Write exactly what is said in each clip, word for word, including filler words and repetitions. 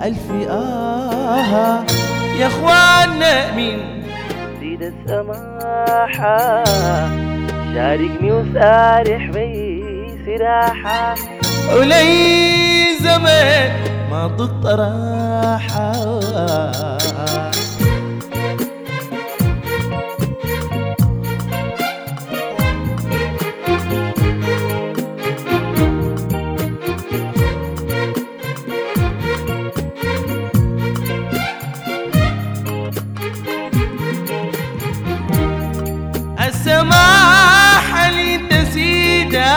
ألف آه يا اخوانا من زيد السماحة شاركني وسارح بي سراحة ولي زمان ما ضقت راحة السماحة اللي تسيدها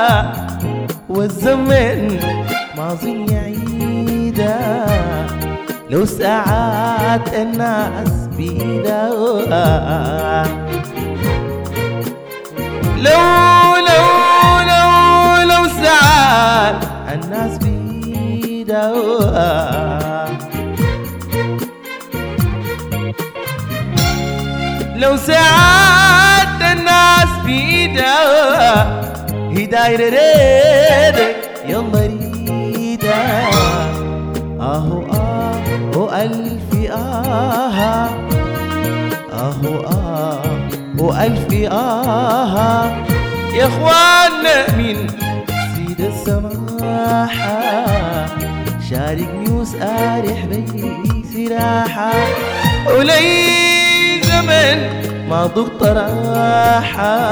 والزمن ماضي يعيدها لو ساعات الناس بيدها لو لو لو لو ساعات الناس بيدها لو ساعات الناس بيدها هداية ريدك يلا ريدها اهو اهو ألف آه اهو اهو ألف آه يا اخوانا من سيد السماحة شاركني وسارح بي سراحة ولي زمن ما ضقت راحة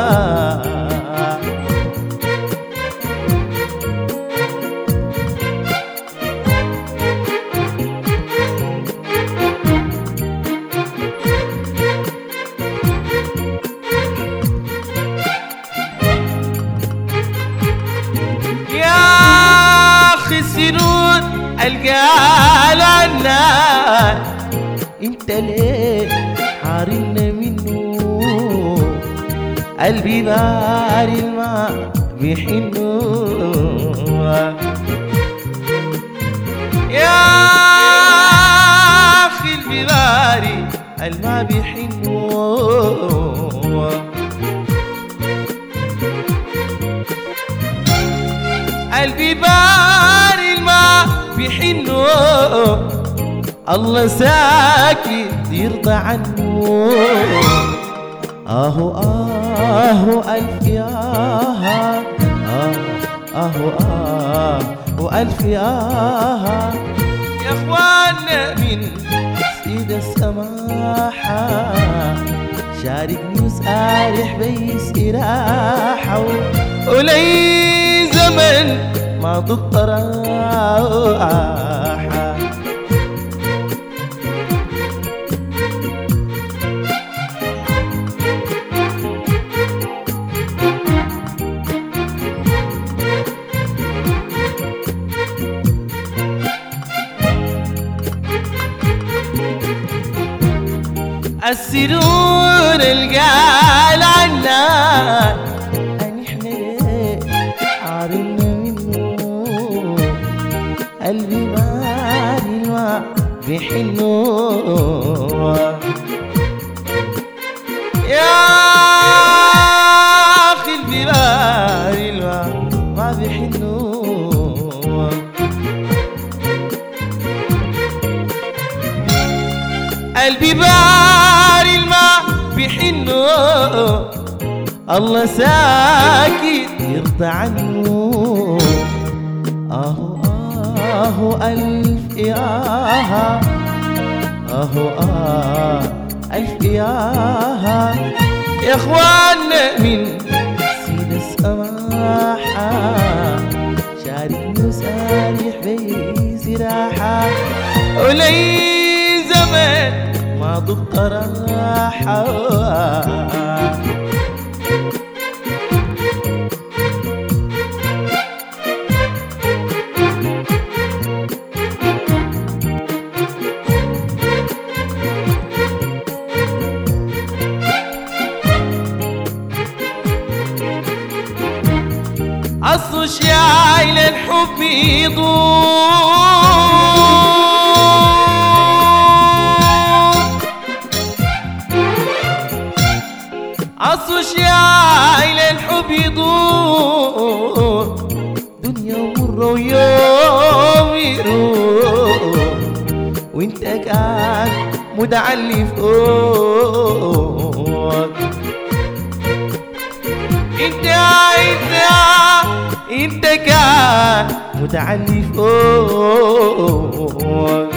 السنون القال عنك انت ليه حارمنا منه قلبي باري الماء بيحنه يا اخي البباري الماء بيحنه قلبي باري الماء بيحنه الله ساكت يرضى عنه اهو اهو ألف يا آه اهو اهو ألف يا آه يا اخوانا من سيد السماحة شاركني وسارح بي سراحة ولي زمن ما ضقت راحة السرور القال عنا ان احنا ليه حارمنا منه قلبي باري الماء بيحنه يا اخي قلبي باري الماء ما بيحنه قلبي باري الماء بيحنه الله ساكت يرضى عنه اهو اهو ألف يا آه اهو آه ألف يا آه يا اخوانا من سيد السماحة شاركني وسارح بي سراحة ولي زمن ما ضقت راحة أصل شايل الحب يضوء أصل شايل الحب يضوء دنيا مرة ويوم يروح كان متعلي فوق. انت انت انت كان متعلي فوق.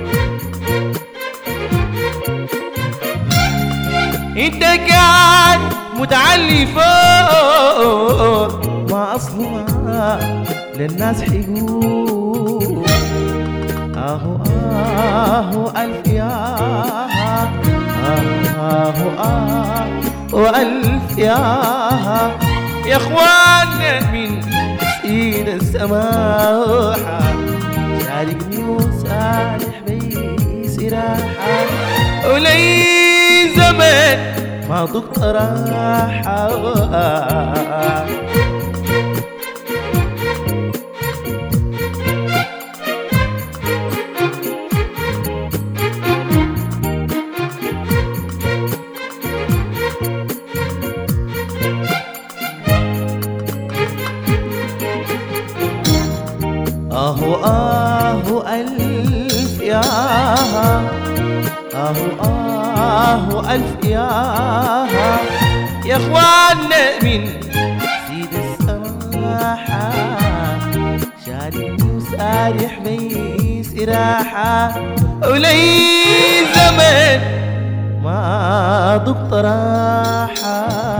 انت كان متعلي فوق. ما اصله ما للناس حيقول اهو اهو الف ياها اهو اهو الف ياها. يا اخوانا من سيد السماحة شاركني وسارح بي سراحة. ولي زمن ما ضقت راحة. اهو اهو الف ياها اهو اهو الف ياها. يا اخوانا من سيد السماحة شاركني وسارح بي سراحة. ولي زمن ما ضبط راحة.